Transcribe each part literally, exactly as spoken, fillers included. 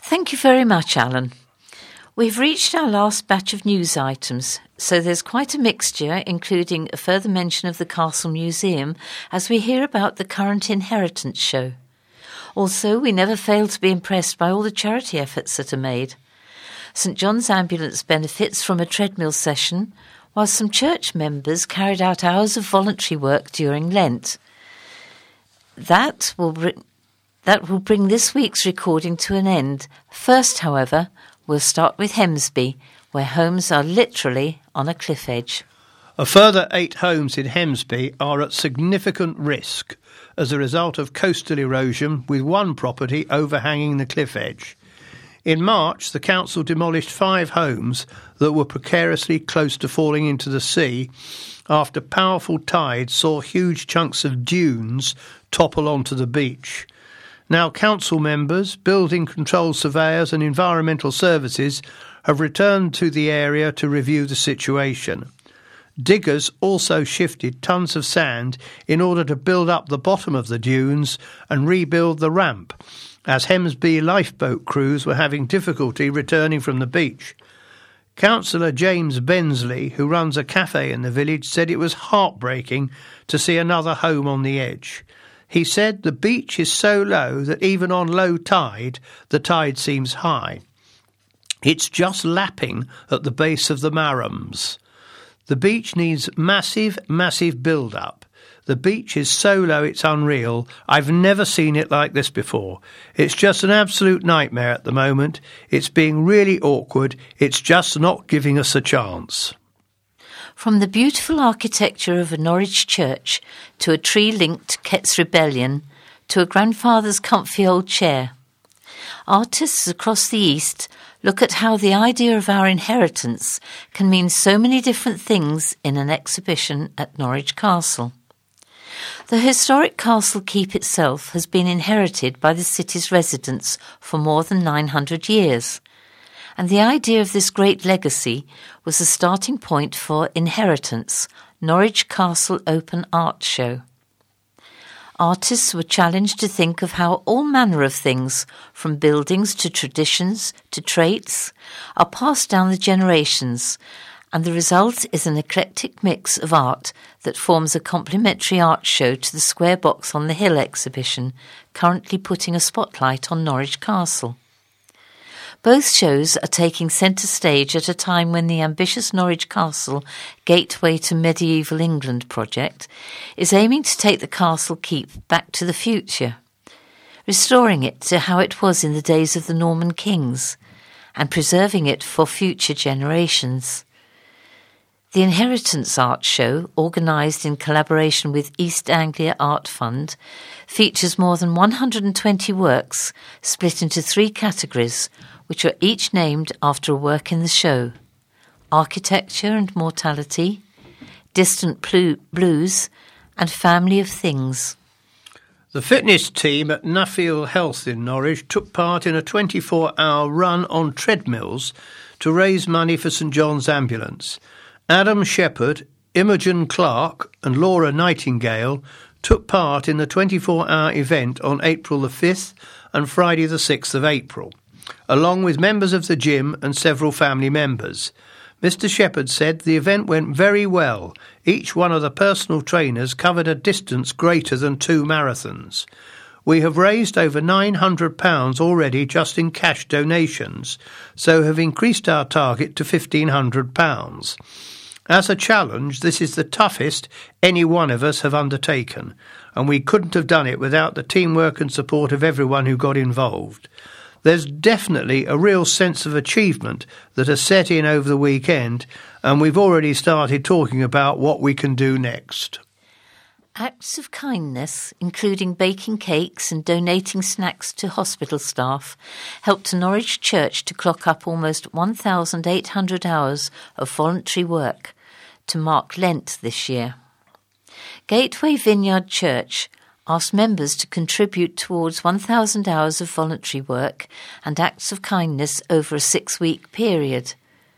Thank you very much, Alan. We've reached our last batch of news items, so there's quite a mixture, including a further mention of the Castle Museum as we hear about the current Inheritance show. Also, we never fail to be impressed by all the charity efforts that are made. St John's Ambulance benefits from a treadmill session, while some church members carried out hours of voluntary work during Lent. That will bring... That will bring this week's recording to an end. First, however, we'll start with Hemsby, where homes are literally on a cliff edge. A further eight homes in Hemsby are at significant risk as a result of coastal erosion, with one property overhanging the cliff edge. In March, the council demolished five homes that were precariously close to falling into the sea after powerful tides saw huge chunks of dunes topple onto the beach. Now, council members, building control surveyors and environmental services have returned to the area to review the situation. Diggers also shifted tons of sand in order to build up the bottom of the dunes and rebuild the ramp, as Hemsby lifeboat crews were having difficulty returning from the beach. Councillor James Bensley, who runs a cafe in the village, said it was heartbreaking to see another home on the edge. He said the beach is so low that even on low tide, the tide seems high. It's just lapping at the base of the Marrams. The beach needs massive, massive build-up. The beach is so low it's unreal. I've never seen it like this before. It's just an absolute nightmare at the moment. It's being really awkward. It's just not giving us a chance. From the beautiful architecture of a Norwich church to a tree-linked Kett's Rebellion to a grandfather's comfy old chair, artists across the East look at how the idea of our inheritance can mean so many different things in an exhibition at Norwich Castle. The historic castle keep itself has been inherited by the city's residents for more than nine hundred years. And the idea of this great legacy was the starting point for Inheritance, Norwich Castle Open Art Show. Artists were challenged to think of how all manner of things, from buildings to traditions to traits, are passed down the generations, and the result is an eclectic mix of art that forms a complementary art show to the Square Box on the Hill exhibition, currently putting a spotlight on Norwich Castle. Both shows are taking centre stage at a time when the ambitious Norwich Castle Gateway to Medieval England project is aiming to take the castle keep back to the future, restoring it to how it was in the days of the Norman kings and preserving it for future generations. The Inheritance Art Show, organised in collaboration with East Anglia Art Fund, features more than one hundred twenty works split into three categories, which are each named after a work in the show: Architecture and Mortality, Distant Blues, and Family of Things. The fitness team at Nuffield Health in Norwich took part in a twenty-four hour run on treadmills to raise money for St John's Ambulance. Adam Shepherd, Imogen Clark and Laura Nightingale took part in the twenty-four hour event on April the fifth and Friday the sixth of April, along with members of the gym and several family members. Mister Shepherd said the event went very well. Each one of the personal trainers covered a distance greater than two marathons. We have raised over nine hundred pounds already just in cash donations, so have increased our target to fifteen hundred pounds. As a challenge, this is the toughest any one of us have undertaken, and we couldn't have done it without the teamwork and support of everyone who got involved. There's definitely a real sense of achievement that has set in over the weekend, and we've already started talking about what we can do next. Acts of kindness, including baking cakes and donating snacks to hospital staff, helped Norwich Church to clock up almost one thousand eight hundred hours of voluntary work to mark Lent this year. Gateway Vineyard Church asked members to contribute towards one thousand hours of voluntary work and acts of kindness over a six-week period.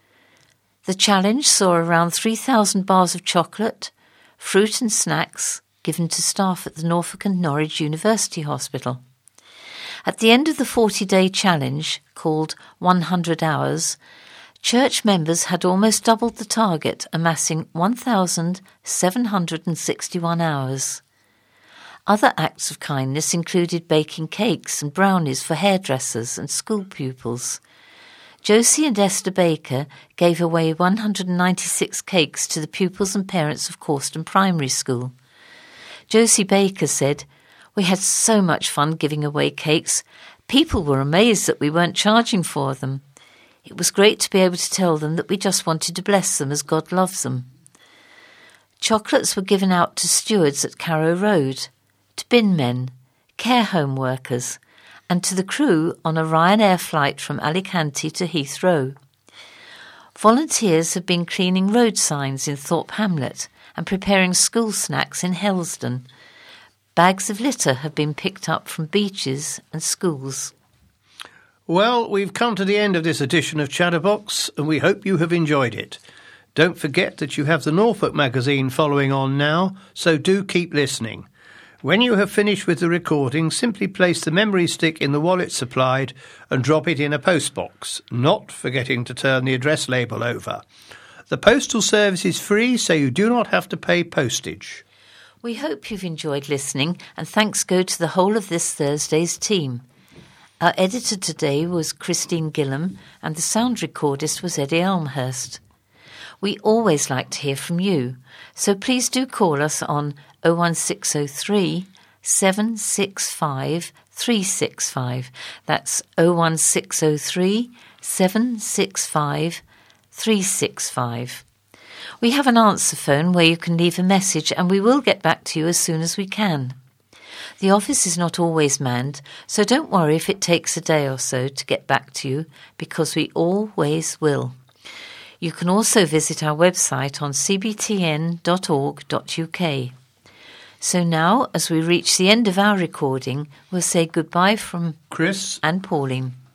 The challenge saw around three thousand bars of chocolate, fruit and snacks given to staff at the Norfolk and Norwich University Hospital. At the end of the forty-day challenge, called one hundred hours, church members had almost doubled the target, amassing one thousand seven hundred sixty-one hours. Other acts of kindness included baking cakes and brownies for hairdressers and school pupils. Josie and Esther Baker gave away one hundred ninety-six cakes to the pupils and parents of Corston Primary School. Josie Baker said, "We had so much fun giving away cakes. People were amazed that we weren't charging for them. It was great to be able to tell them that we just wanted to bless them as God loves them." Chocolates were given out to stewards at Carrow Road, to bin men, care home workers, and to the crew on a Ryanair flight from Alicante to Heathrow. Volunteers have been cleaning road signs in Thorpe Hamlet and preparing school snacks in Helsdon. Bags of litter have been picked up from beaches and schools. Well, we've come to the end of this edition of Chatterbox, and we hope you have enjoyed it. Don't forget that you have the Norfolk magazine following on now, so do keep listening. When you have finished with the recording, simply place the memory stick in the wallet supplied and drop it in a postbox, not forgetting to turn the address label over. The postal service is free, so you do not have to pay postage. We hope you've enjoyed listening, and thanks go to the whole of this Thursday's team. Our editor today was Christine Gillam, and the sound recordist was Eddie Elmhurst. We always like to hear from you, so please do call us on oh one six oh three, seven six five, three six five. That's oh one six oh three, seven six five, three six five. We have an answer phone where you can leave a message, and we will get back to you as soon as we can. The office is not always manned, so don't worry if it takes a day or so to get back to you, because we always will. You can also visit our website on c b t n dot org dot u k. So now, as we reach the end of our recording, we'll say goodbye from Chris and Pauline.